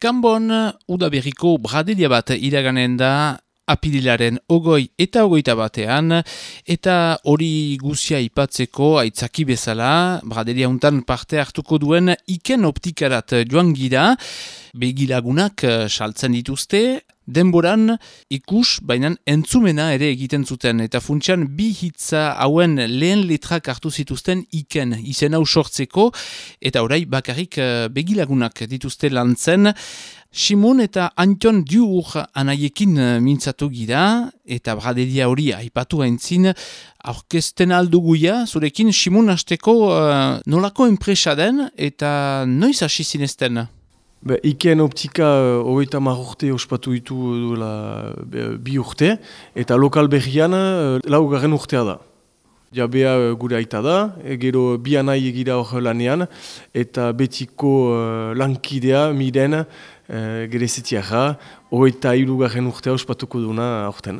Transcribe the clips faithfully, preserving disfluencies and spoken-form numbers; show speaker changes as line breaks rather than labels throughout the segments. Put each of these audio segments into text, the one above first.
Kanbon, udaberriko braderia bat iraganen da apirilaren ogoi eta ogoita batean, eta hori guzia ipatzeko aitzaki bezala, braderia untan parte hartuko duen Iken optikarat joan gira, begilagunak saltzen dituzte, denboran ikus, baina entzumena ere egiten zuten, eta funtsan bi hitza hauen lehen letrak hartu zituzten Iken, izen hau sortzeko, eta orai bakarrik begilagunak dituzte lantzen. Simon eta Antion Diur anaiekin mintzatu gira, eta braderia hori aipatu haintzin, aurkezten alduguia, zurekin Simon hasteko uh, nolako enpresa den, eta noiz hasi zinezten?
Be, Iken optika hogeita hamar urte ospatu ditu duela bi urte, eta lokal berrian laugarren urtea da. Jabea gure aita da, gero bi anai egira hor lanean, eta betiko uh, lankidea miren uh, gerezetiara, hogeita hirugarren urtea ospatuko duna aurten.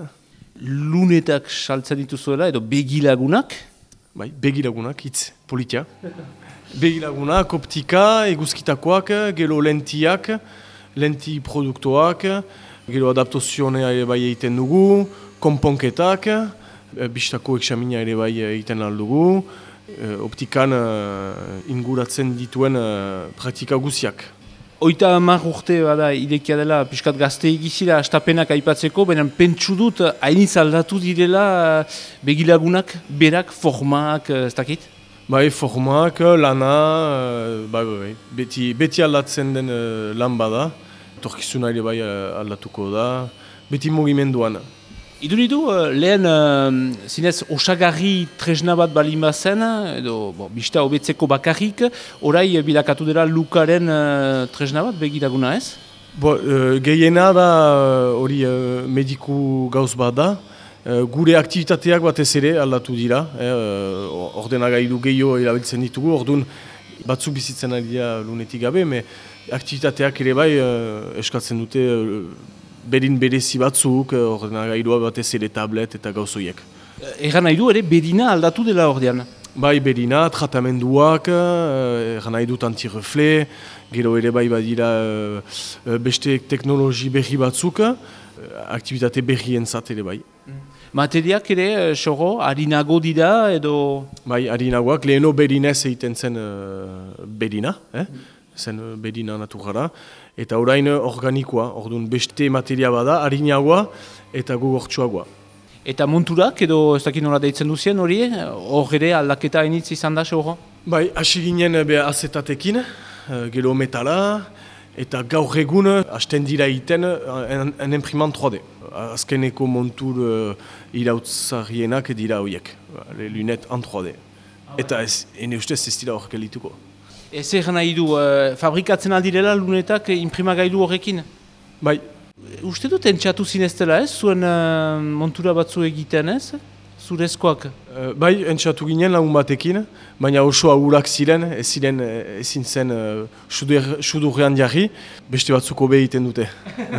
Lunetak saltzen dituzuela, edo begilagunak?
Bai, begilagunak, hitz politia. Begilagunak, optika, eguzkitakoak, gero lentiak, lenti produktoak, gero adaptazioa ere bai egiten dugu, konponketak, bistako eksamina ere bai egiten aldugu, optikan inguratzen dituen praktika guziak.
Oita hamar urte bada idekia dela, piskat gazte egizira astapenak aipatzeko, benen pentsu dut hainiz aldatu direla begilagunak, berak, formak, ez dakit?
Bai, formak, lana, bai, bai, beti, beti aldatzen den lan bada, torkizuna ere bai aldatuko da, beti mugimenduan.
Iduridu, lehen uh, zinez osagarri tresna bat balin bazen, edo bo, bista hobetzeko bakarrik, orai bilakatu dela lukaren uh, tresna bat begiraguna ez?
Bo, uh, gehiena da hori uh, mediku gauz bat da, uh, gure aktivitateak batez ere aldatu dira, eh, uh, ordenagailu gehiago erabiltzen ditugu, orduan batzuk bizitzen ari dira lunetik gabe, me aktivitateak ere bai uh, eskatzen dute uh, berin berezi batzuk, ordenagailua batez ere tablet eta gauzoiek.
Egan nahi du ere berina aldatu dela ordean?
Bai, berina, tratamenduak, egan nahi dut antirefle, gero ere bai badira beste teknologi berri batzuk, aktivitate berrien zat ere bai.
Materiak ere, xoro, harinago dira edo?
Bai, harinagoak, leheno berinez egiten zen berina, eh? zen berina naturala, eta orain organikoa, orduan beste materia bada, harinagoa eta gogortsuagoa.
Eta monturak edo ez dakit nola deitzen duzien hori, hor ere aldaketa hainitz izan da, xoro?
Bai, hasi ginen be azetatekin, gero metala, eta gaur egun hasten dira egiten en, en imprimant trois D. Azkeneko montur uh, irautzarienak dira horiek, le lunettes en trois D. Eta ez, ene ustez ez dira hor gelituko.
Ez egin nahi du, uh, fabrikatzen aldirela lunetak imprimagailu horrekin?
Bai.
Uste dut entxatu zineztela ez, zuen uh, montura batzu egiten ez, zurezkoak?
Uh, bai, entxatu ginen lagun batekin, baina oso agurak ziren, ez ziren ezin zen uh, sudurrean jarri, beste batzuko be egiten dute.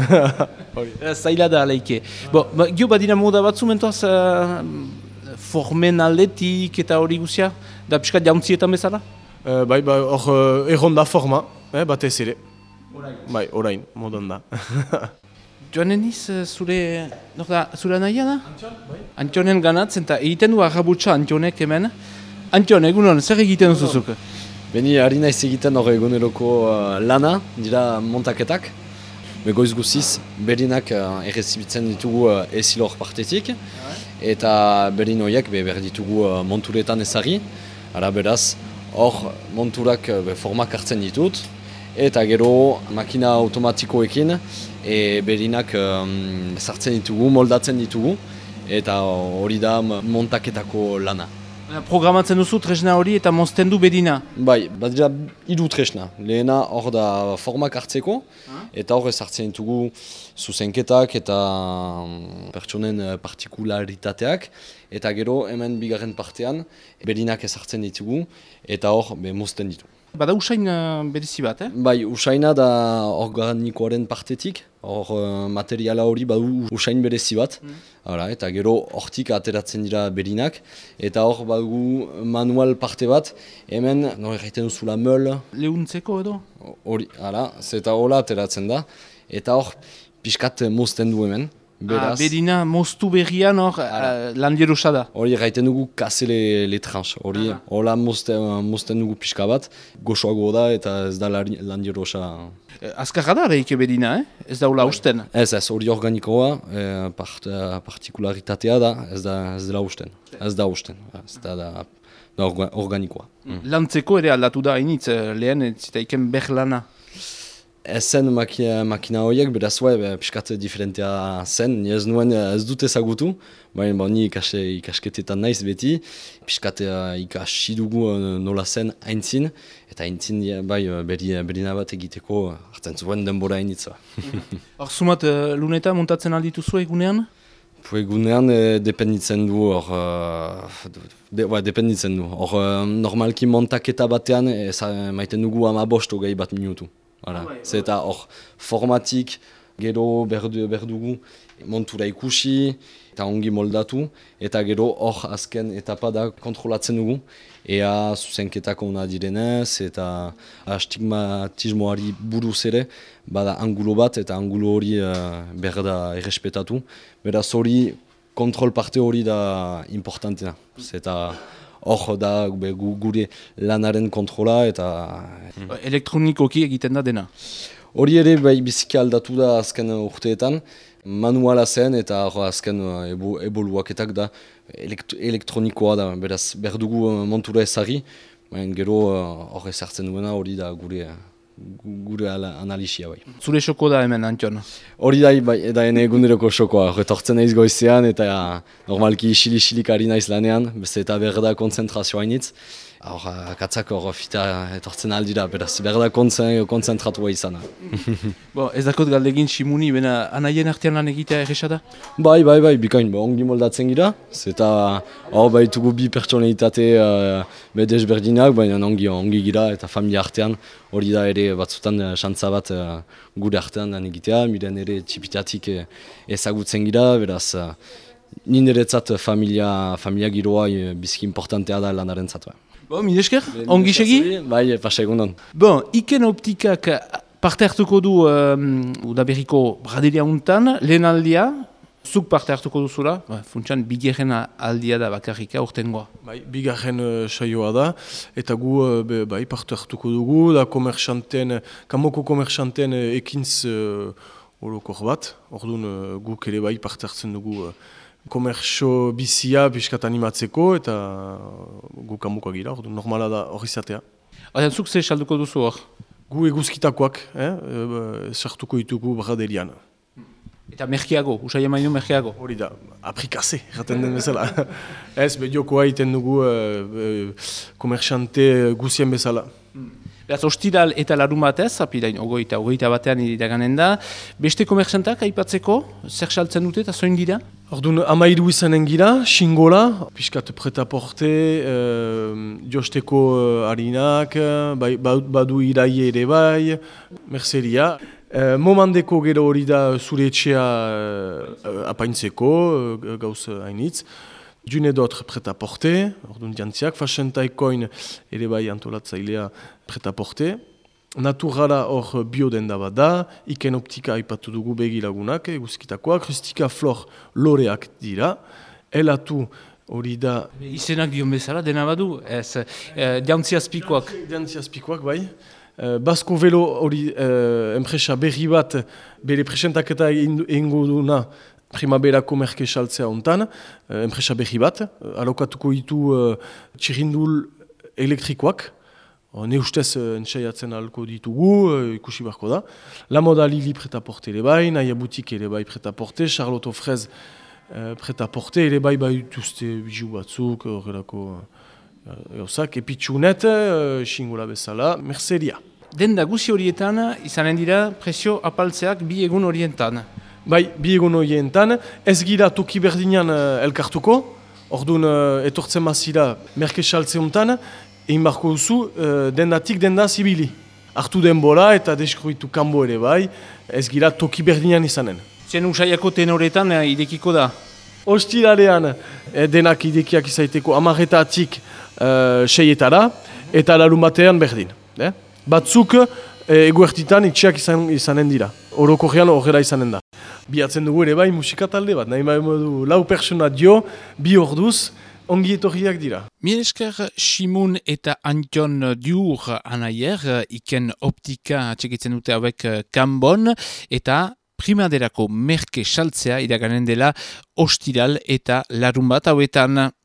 Zaila da aleike. Bo, ba, gio badina moda batzu mentoaz uh, formen aldetik eta hori guzia, da piskat jauntzietan bezala?
Uh, bai, bai, hor uh, erronda forma, eh, batez ere. Orain. Bai, orain, modan da.
Joanen iz, zure, da, zure nahia da? Antion, bai. Antionen ganatzen, eta egiten du arrabutsa Antionek hemen. Antion, egunon, zer egiten duzuzuk?
Beni, ari naiz egiten hor eguneroko uh, lana, dira montaketak. Begoiz guziz, berinak uh, errezibitzen ditugu uh, ezilor partetik. Eta berin horiek be, behar ditugu uh, monturetan ezari. Ara beraz, hor monturak be, formak hartzen ditut, eta gero makina automatikoekin e, berinak um, sartzen ditugu, moldatzen ditugu, eta hori da montaketako lana.
Programatzen duzu tresna hori eta mozten du berina?
Bai, bat dira hiru tresna. Lehena hor da formak hartzeko, eta hor sartzen ditugu zuzenketak eta um, pertsonen partikularitateak, eta gero hemen bigarren partean berinak ezartzen ditugu, eta hor mozten ditu.
Bada usain uh, berezi bat, eh?
Bai, usaina da organikoaren partetik, hor uh, materiala hori badu usain berezi bat, mm. Hala, eta gero hortik ateratzen dira berinak, eta hor badugu manual parte bat, hemen, nore gaiten duzula meul.
Lehuntzeko edo?
Hori, hala, zeta hola ateratzen da, eta hor pixkat mozten du hemen.
Ah, berina moztu berrian hor uh, landierosa da.
Hori gaiten dugu kase le, le tranche, hori ah. Hola mozten, mozten dugu pixka bat, goxoago da eta ez da landierosa.
Eh, Azkarra da reike berina, eh? Ez da hola usten?
Ez ez, hori organikoa, eh, part, partikularitatea da, ez da ez dela usten, ez da usten, ez da, da, da organikoa.
Mm. Lantzeko ere aldatu da hainitz, lehen ez zitaiken berlana.
Ezen makina, makina horiek, beraz bai, piskat diferentea zen, ni ez nuen ez dut ezagutu, baina ba, ni ikas, ikasketetan naiz beti, piskat ikasi dugu nola zen haintzin, eta haintzin bai, beri, berina bat egiteko hartzen zuen denbora hainitza.
Hor sumat, luneta montatzen aldituzu egunean?
Egunean e, dependitzen du, hor, de, ba, dependitzen du, hor normalki montaketa batean, ez maiten dugu ama bost hogei bat minutu. Hala, zeta hor formatik, gero berdu, berdugu, montura ikusi, eta ongi moldatu, eta gero hor azken etapa da kontrolatzen dugu, ea zuzenketako ona direnez, eta astigmatismoari buruz ere, bada angulo bat, eta angulo hori uh, behar da errespetatu. Beraz hori, kontrol parte hori da importantena, zeta hor da gure lanaren kontrola eta...
Elektronikoki egiten da dena?
Hori ere bai biziki aldatu da azken urteetan, manuala zen eta azken eboluaketak da elekt elektronikoa da, beraz berdugu montura ezari, gero hor ezartzen duena hori da gure... gure analisia bai.
Zure xoko da hemen, Antion?
Hori da, bai, eda ene eguneroko xokoa. Retortzen naiz goizean eta normalki isilik-isilik ari naiz lanean, beste eta berda konzentrazioa hainitz. Hor, katzak hor fita etortzen aldira, beraz, berda konzentratua izana.
Bo, ez dakot galdegin Simuni, bena anaien artean lan egitea erresa da?
Bai, bai, bai, bikain, ba, ongi moldatzen gira. Zeta hor baitugu bi pertsonalitate uh, bedezberdinak, baina ongi, ongi gira eta familia artean. Hori da ere batzutan xantza bat uh, gure artean lan egitea, miren ere txipitatik uh, ezagutzen gira, beraz, uh, niretzat familia, familia giroa uh, biziki importantea da lanaren zatu.
Bo, mil esker, ongi segi?
Bai, pasa egunon.
Bon, Iken Optikak parte hartuko du um, Udaberriko braderia untan, lehen aldia, zuk parte hartuko duzula, ba, funtsan bigarren aldia da bakarrika urtengoa. Bai,
bigarren uh, saioa da, eta gu uh, be, bai, parte hartuko dugu, da komerxanten, kamoko komerxanten uh, ekintz uh, orokor bat, orduan uh, guk ere bai parte hartzen dugu uh, komerxo bizia piskat animatzeko eta guk amuka gira, ordu normala da hori zatea.
Ayan, zuk ze salduko duzu hor?
Gu eguzkitakoak, eh? e, sartuko ditugu braderian.
Eta merkeago, usai emaino merkeago?
Hori da, aprikase, jaten den bezala. Ez, bediokoa iten dugu e, e, komerxante guzien bezala.
Hmm. Beraz, ostiral eta larun batez, apilain ogoita, ogoita batean iraganen da. Beste komerxantak aipatzeko, zer saltzen dute eta zoin dira?
Orduan, amairu izanen gira, xingola, piskat pretaporte, uh, josteko uh, harinak, bai, badu irai ere bai, merceria. Uh, momandeko gero hori da zure etxea uh, apaintzeko, uh, gauz hainitz. Dune d'autre pretaporte, orduan jantziak, fasentaikoin ere bai antolatzailea pretaporte. Naturala hor biodenda bat da, Iken Optika aipatu dugu begilagunak, eguzkitakoak, Rustika Flor loreak dira, elatu hori da...
Izenak dion bezala, dena badu, ez, eh, jantziazpikoak.
Jantziazpikoak, bai. Uh, Basko Velo hori uh, enpresa berri bat, bere presentaketa egingo duna, primaberako merke saltzea ontan, uh, enpresa berri bat, uh, alokatuko ditu uh, txirindul elektrikoak, ne ustez entsaiatzen alko ditugu, ikusi barko da. La Moda Lili pretaporte ere bai, Naia Boutique ere bai pretaporte, Charlotte Frez pretaporte ere bai bai dituzte biju batzuk, horrelako gauzak, epitsunet, xingola bezala, merceria.
Den da guzi horietan, izanen dira presio apaltzeak bi egun horietan.
Bai, bi egun horietan, ez gira toki berdinan elkartuko, orduan etortzen mazira merke saltze honetan, egin barko duzu uh, dendatik denda zibili. Artu denbora eta deskruitu kanbo ere bai, ez gira toki berdinan izanen.
Zen usaiako tenoretan eh, idekiko da?
Ostiralean eh, denak idekiak izaiteko amarretatik uh, seietara eta larun batean berdin. Eh? Batzuk eh, eguertitan itxiak izan, izanen dira. Orokorrean horrela izanen da. Biatzen dugu ere bai musika talde bat, nahi bai modu lau persona dio, bi orduz, ongi etorriak dira.
Mil esker Simun eta Antion Diur anaier, iken optika txekitzen dute hauek kanbon, eta primaderako merke saltzea iraganen dela ostiral eta larun bat hauetan.